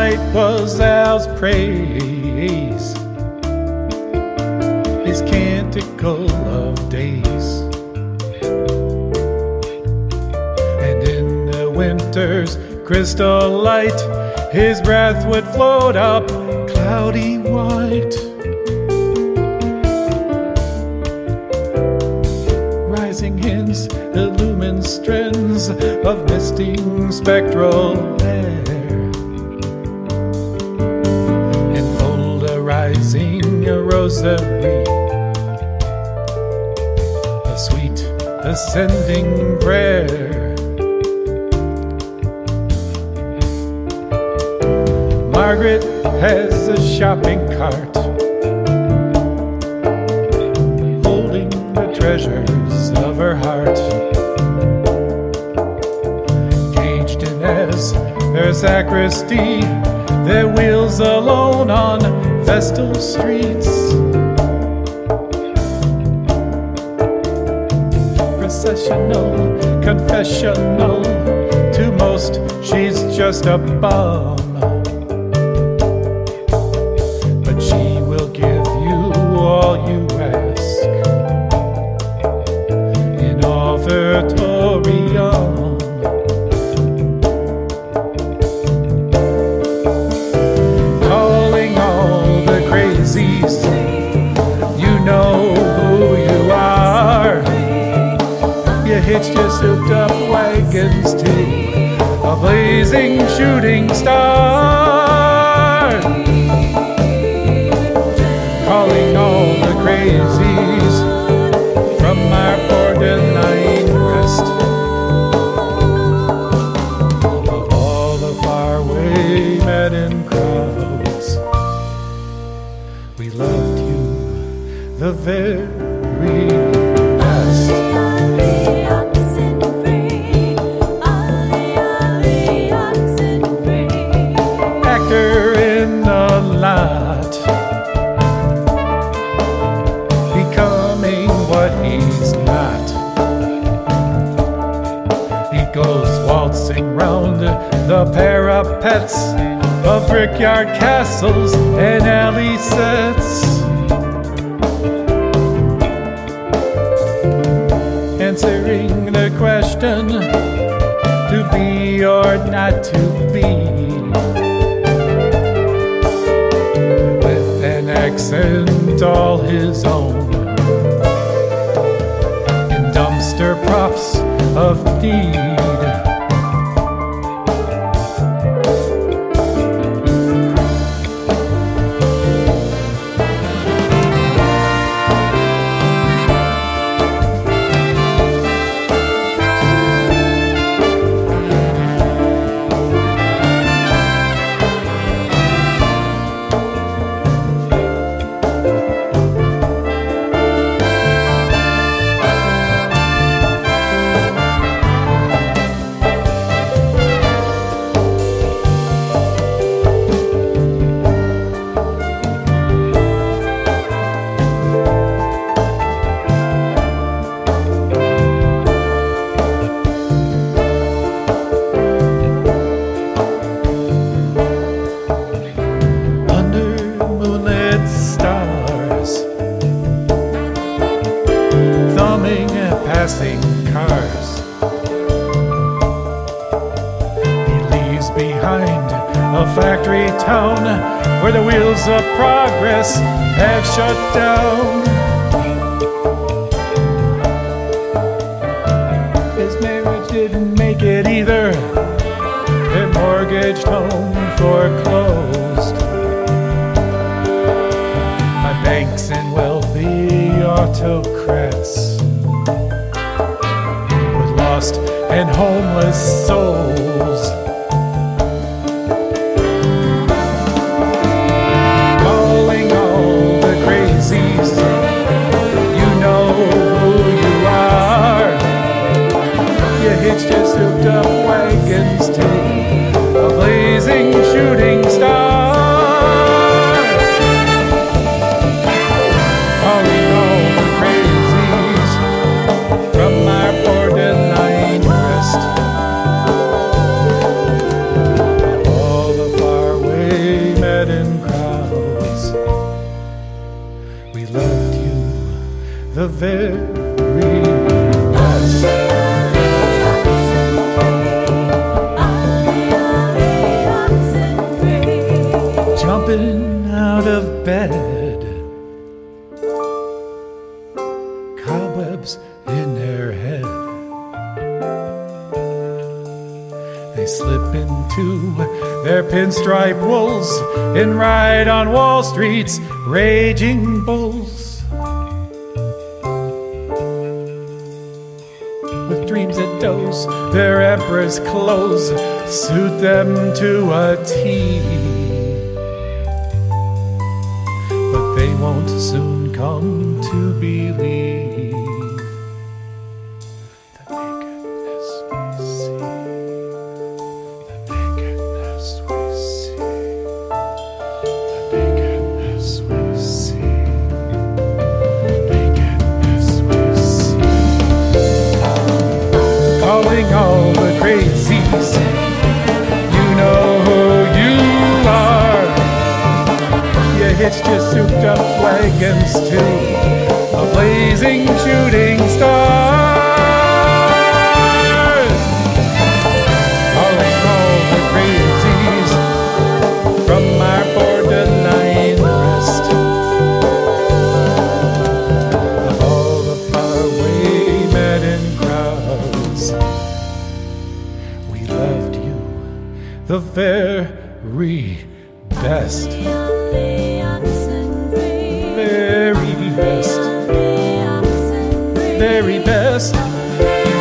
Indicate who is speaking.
Speaker 1: night was Al's praise, his canticle of days. And in the winter's crystal light, his breath would float up cloudy white. Rising hints illumine strands of misting spectral air, enfold a rising rosary, a sweet ascending prayer. Margaret has a shopping cart, holding the treasures of her heart, caged in as her sacristy, their wheels alone on festal streets. Processional, confessional, to most she's just a bum. Calling all the crazies, you know who you are. You hitched your souped up wagons to a blazing shooting star. Calling all the crazies from our borderline rest, of all the faraway Madden crowds. We loved you the very best. Actor in the lot, becoming what he's not. He goes waltzing round the parapets of brickyard castles and alley sets, answering the question, to be or not to be, with an accent all his own, in dumpster props of need. Passing cars, he leaves behind a factory town where the wheels of progress have shut down. His marriage didn't make it either, their mortgaged home foreclosed by banks and wealthy autocrats, lost and homeless souls. Calling all the crazies, you know who you are. You hitched your souped up wagons to a blazing shooting star. Calling all the crazies from our borderline rest, the very best. Jumping out of bed, cobwebs in their head. They slip into their pinstripe wools and ride on Wall Street's raging bulls. With dreams that doze, their emperor's clothes suit them to a T. But they won't soon come to believe the nakedness we see. The nakedness we see. The nakedness we see. Nakedness we see. Calling all the crazies, you know who you are. You hitched your souped up wagons to a blazing shooting star. Calling all the crazies from our borderline rest of all the faraway Madden crowds. We loved you the very best. Very best. Very best.